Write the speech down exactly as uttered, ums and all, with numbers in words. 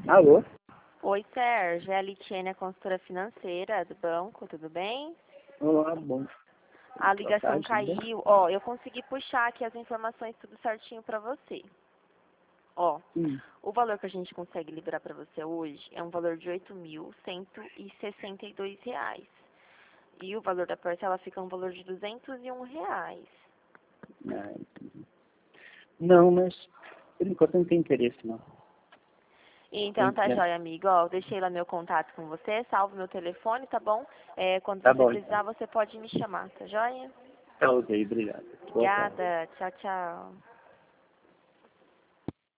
Alô? Oi, Sérgio. É a Litiene, a consultora financeira do banco, tudo bem? Olá, bom. A Boa ligação tarde, tudo bem? caiu. Ó, eu consegui puxar aqui as informações tudo certinho pra você. Ó, Hum, o valor que a gente consegue liberar pra você hoje é um valor de oito mil cento e sessenta e dois reais. E o valor da parcela fica um valor de duzentos e um reais. ah, entendi. Não, mas por enquanto não tem interesse, não. Então Tem tá interesse. jóia, amigo. Ó, eu deixei lá meu contato com você, salve meu telefone, tá bom? É, quando Tá você bom, então. precisar, você pode me chamar, tá jóia? Tá ok, obrigado. Boa tarde. Obrigada. Tchau, tchau.